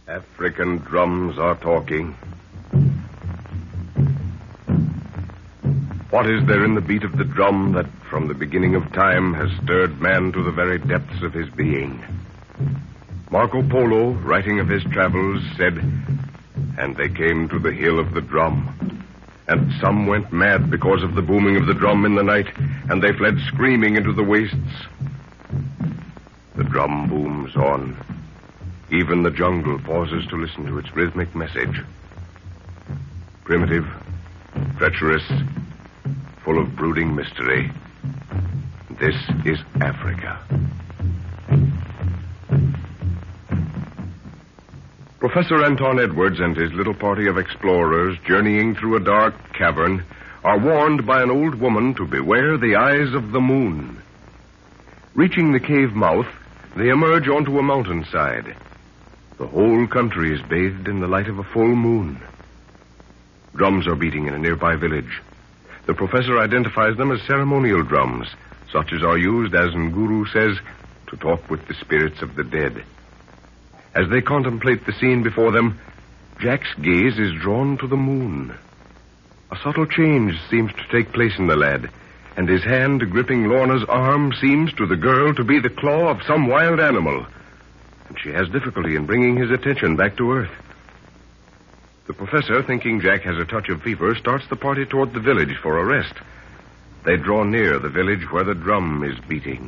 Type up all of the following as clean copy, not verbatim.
African drums are talking. What is there in the beat of the drum that from the beginning of time has stirred man to the very depths of his being? Marco Polo, writing of his travels, said, "And they came to the hill of the drum. And some went mad because of the booming of the drum in the night, and they fled screaming into the wastes." The drum booms on. Even the jungle pauses to listen to its rhythmic message. Primitive, treacherous, full of brooding mystery. This is Africa. Professor Anton Edwards and his little party of explorers journeying through a dark cavern are warned by an old woman to beware the eyes of the moon. Reaching the cave mouth, they emerge onto a mountainside. The whole country is bathed in the light of a full moon. Drums are beating in a nearby village. The professor identifies them as ceremonial drums, such as are used, as Nguru says, to talk with the spirits of the dead. As they contemplate the scene before them, Jack's gaze is drawn to the moon. A subtle change seems to take place in the lad, and his hand gripping Lorna's arm seems to the girl to be the claw of some wild animal. And she has difficulty in bringing his attention back to earth. The professor, thinking Jack has a touch of fever, starts the party toward the village for a rest. They draw near the village where the drum is beating.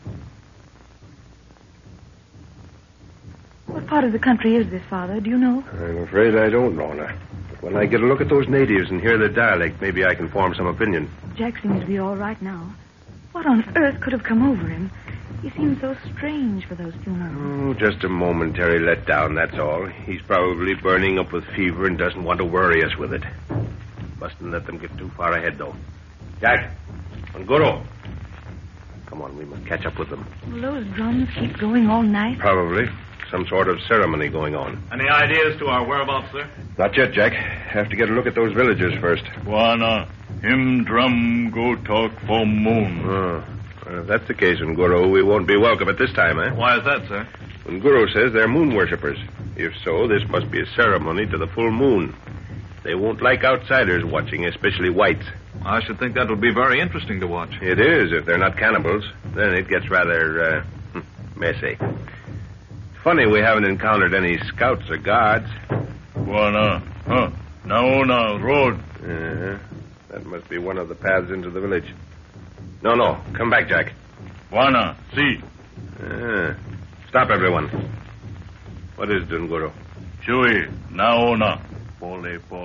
What part of the country is this, Father? Do you know? I'm afraid I don't, Lorna. But when I get a look at those natives and hear their dialect, maybe I can form some opinion. Jack seems to be all right now. What on earth could have come over him? He seemed so strange for those few moments. Oh, just a momentary letdown, that's all. He's probably burning up with fever and doesn't want to worry us with it. Mustn't let them get too far ahead, though. Jack, Nguru. Come on, we must catch up with them. Will those drums keep going all night? Probably. Some sort of ceremony going on. Any ideas to our whereabouts, sir? Not yet, Jack. Have to get a look at those villagers first. Wana, him drum go talk for moon. Oh. Well, if that's the case, Nguru, we won't be welcome at this time, eh? Why is that, sir? Nguru says they're moon worshippers. If so, this must be a ceremony to the full moon. They won't like outsiders watching, especially whites. I should think that would be very interesting to watch. It is, if they're not cannibals. Then it gets rather, messy. Funny we haven't encountered any scouts or guards. Wana, Naona road. That must be one of the paths into the village. No. Come back, Jack. Wana, see. Stop, everyone. What is it, Nguru? Chui, Naona. Pole.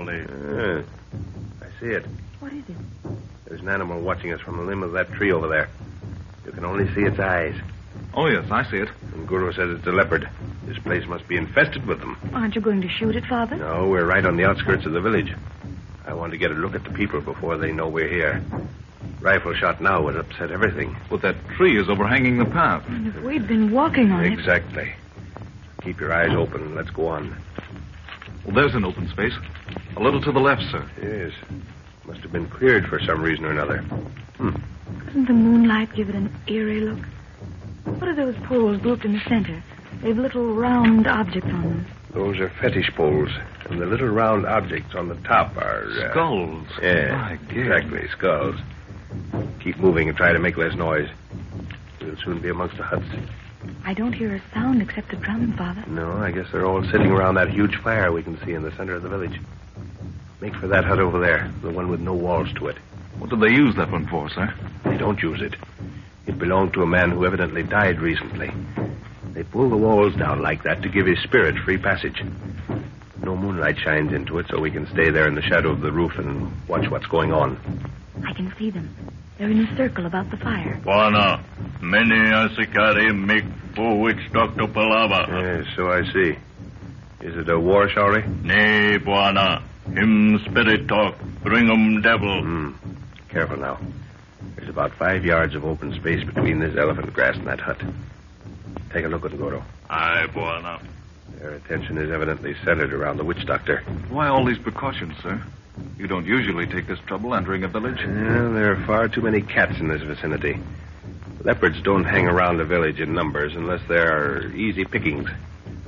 I see it. What is it? There's an animal watching us from the limb of that tree over there. You can only see its eyes. Oh, yes, I see it. Nguru says it's a leopard. This place must be infested with them. Aren't you going to shoot it, Father? No, we're right on the outskirts of the village. I want to get a look at the people before they know we're here. Rifle shot now would upset everything. But that tree is overhanging the path. And if we'd been walking on it... Exactly. Keep your eyes open. Let's go on. Well, there's an open space. A little to the left, sir. Yes. Must have been cleared for some reason or another. Doesn't the moonlight give it an eerie look? What are those poles grouped in the center? They've little round objects on them. Those are fetish poles. And the little round objects on the top are... Skulls. Yeah, My dear. exactly, skulls. Keep moving and try to make less noise. We'll soon be amongst the huts. I don't hear a sound except the drum, Father. No, I guess they're all sitting around that huge fire we can see in the center of the village. Make for that hut over there, the one with no walls to it. What did they use that one for, sir? They don't use it. It belonged to a man who evidently died recently. They pull the walls down like that to give his spirit free passage. No moonlight shines into it, so we can stay there in the shadow of the roof and watch what's going on. I can see them. They're in a circle about the fire. Wana, many asikari make for which Dr. Palava. Yes, so I see. Is it a war, Shauri? Nay, Bwana. Him spirit talk. Bring 'em devil. Careful now. There's about 5 yards of open space between this elephant grass and that hut. Take a look at Nguru. Aye, Bwana. Their attention is evidently centered around the witch doctor. Why all these precautions, sir? You don't usually take this trouble entering a village. Well, there are far too many cats in this vicinity. Leopards don't hang around a village in numbers unless they are easy pickings.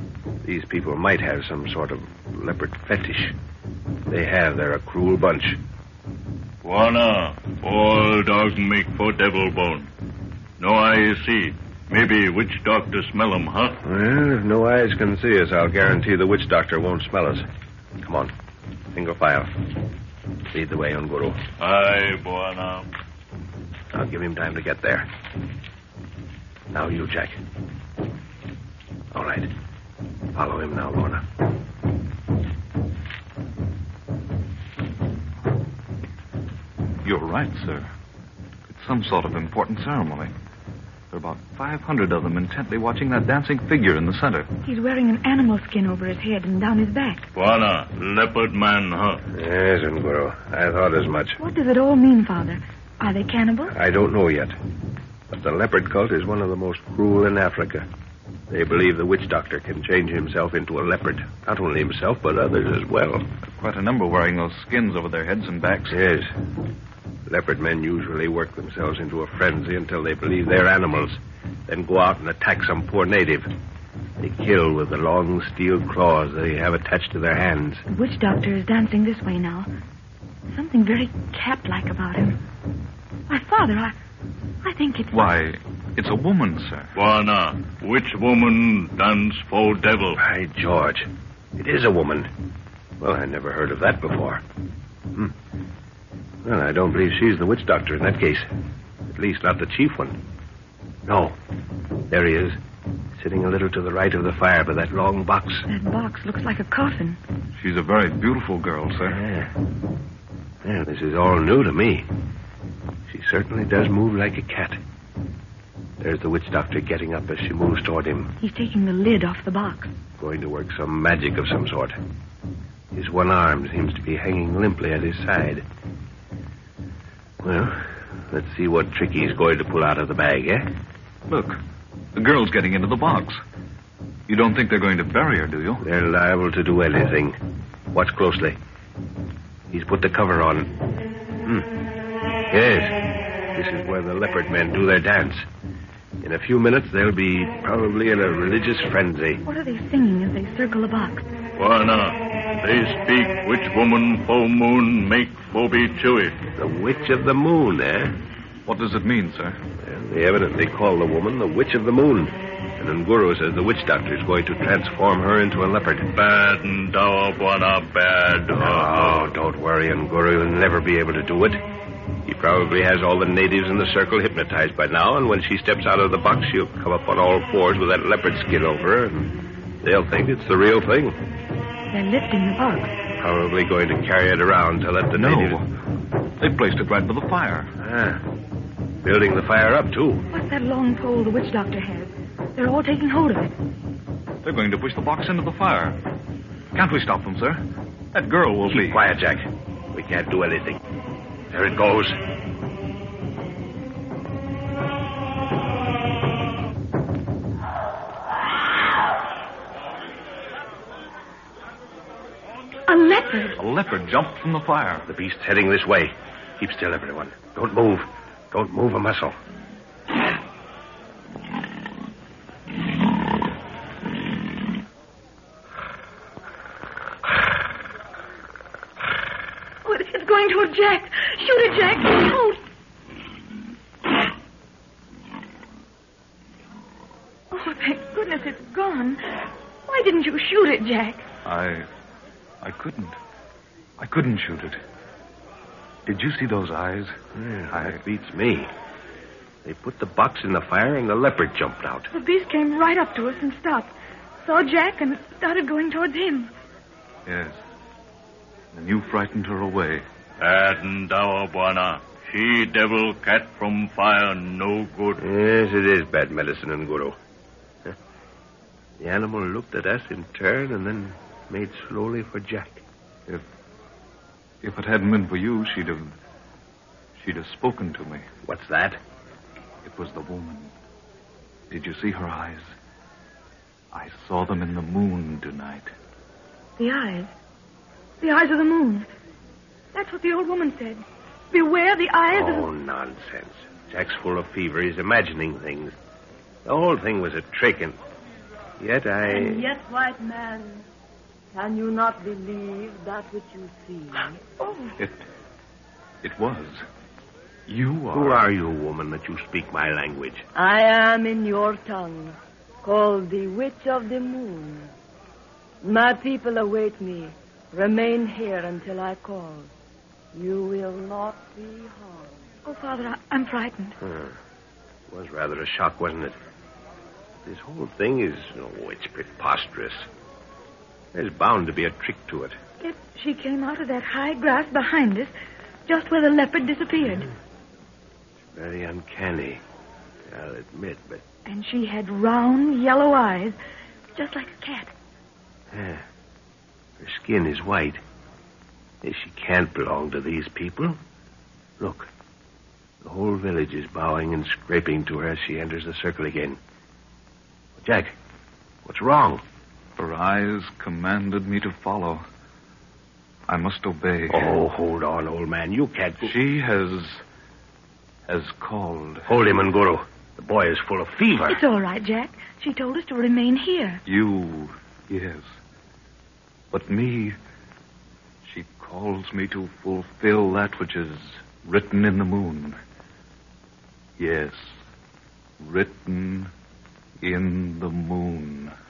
These people might have some sort of leopard fetish. They have. They're a cruel bunch. Bwana, all dogs make for devil bone. No eye see. Maybe witch doctor smell 'em, huh? Well, if no eyes can see us, I'll guarantee the witch doctor won't smell us. Come on. Single file. Lead the way, Unguru. Aye, Bwana. I'll give him time to get there. Now you, Jack. All right. Follow him now, Lorna. You're right, sir. It's some sort of important ceremony. There are about 500 of them intently watching that dancing figure in the center. He's wearing an animal skin over his head and down his back. Bwana, leopard man, huh? Yes, Unguru. I thought as much. What does it all mean, Father? Are they cannibals? I don't know yet. But the leopard cult is one of the most cruel in Africa. They believe the witch doctor can change himself into a leopard. Not only himself, but others as well. Quite a number wearing those skins over their heads and backs. Yes. Leopard men usually work themselves into a frenzy until they believe they're animals, then go out and attack some poor native. They kill with the long steel claws they have attached to their hands. The witch doctor is dancing this way now. Something very cat-like about him. My father, I think it's... Why, it's a woman, sir. Bwana, which woman dance for devil? By George, it is a woman. Well, I never heard of that before. Well, I don't believe she's the witch doctor in that case. At least not the chief one. No. There he is, sitting a little to the right of the fire by that long box. That box looks like a coffin. She's a very beautiful girl, sir. Yeah, this is all new to me. She certainly does move like a cat. There's the witch doctor getting up as she moves toward him. He's taking the lid off the box. Going to work some magic of some sort. His one arm seems to be hanging limply at his side. Well, let's see what trick he's going to pull out of the bag, eh? Look, the girl's getting into the box. You don't think they're going to bury her, do you? They're liable to do anything. Watch closely. He's put the cover on. Yes, this is where the leopard men do their dance. In a few minutes, they'll be probably in a religious frenzy. What are they singing as they circle the box? Bwana, they speak which woman full moon make for be chewy. The Witch of the Moon, eh? What does it mean, sir? Well, they evidently call the woman the Witch of the Moon. And Unguru says the witch doctor is going to transform her into a leopard. Bad and dour, Bwana, bad. Oh, don't worry, Unguru. He'll never be able to do it. He probably has all the natives in the circle hypnotized by now, and when she steps out of the box, she'll come up on all fours with that leopard skin over her, and they'll think it's the real thing. They're lifting the box. Probably going to carry it around to let the natives... No. They placed it right by the fire. Building the fire up, too. What's that long pole the witch doctor has? They're all taking hold of it. They're going to push the box into the fire. Can't we stop them, sir? That girl will Keep quiet, Jack. We can't do anything. There it goes. A leopard. A leopard jumped from the fire. The beast's heading this way. Keep still, everyone. Don't move. Don't move a muscle. Oh, it's going toward Jack. Shoot it, Jack. Shoot. Oh, thank goodness it's gone. Why didn't you shoot it, Jack? I couldn't. I couldn't shoot it. Did you see those eyes? Yeah, that beats me. They put the box in the fire and the leopard jumped out. The beast came right up to us and stopped. Saw Jack and started going towards him. Yes. And you frightened her away. Bad and dour, Bwana. She devil cat from fire, no good. Yes, it is bad medicine, Unguru. The animal looked at us in turn and then made slowly for Jack. If it hadn't been for you, she'd have spoken to me. What's that? It was the woman. Did you see her eyes? I saw them in the moon tonight. The eyes. The eyes of the moon. That's what the old woman said. Beware the eyes of... Oh, nonsense. Jack's full of fever. He's imagining things. The whole thing was a trick, and... Yet And yet, white man, can you not believe that which you see? It was. You are... Who are you, woman, that you speak my language? I am in your tongue, called the Witch of the Moon. My people await me. Remain here until I call. You will not be harmed. Oh, Father, I'm frightened. It was rather a shock, wasn't it? This whole thing is, it's preposterous. There's bound to be a trick to it. Yet she came out of that high grass behind us, just where the leopard disappeared. Very uncanny, I'll admit, but... And she had round, yellow eyes, just like a cat. Yeah. Her skin is white. She can't belong to these people. Look, the whole village is bowing and scraping to her as she enters the circle again. Jack, what's wrong? Her eyes commanded me to follow. I must obey. Oh, hold on, old man. You can't go... She has called. Hold him, Nguru. The boy is full of fever. It's all right, Jack. She told us to remain here. You, yes. But me, she calls me to fulfill that which is written in the moon. Yes, written in the moon.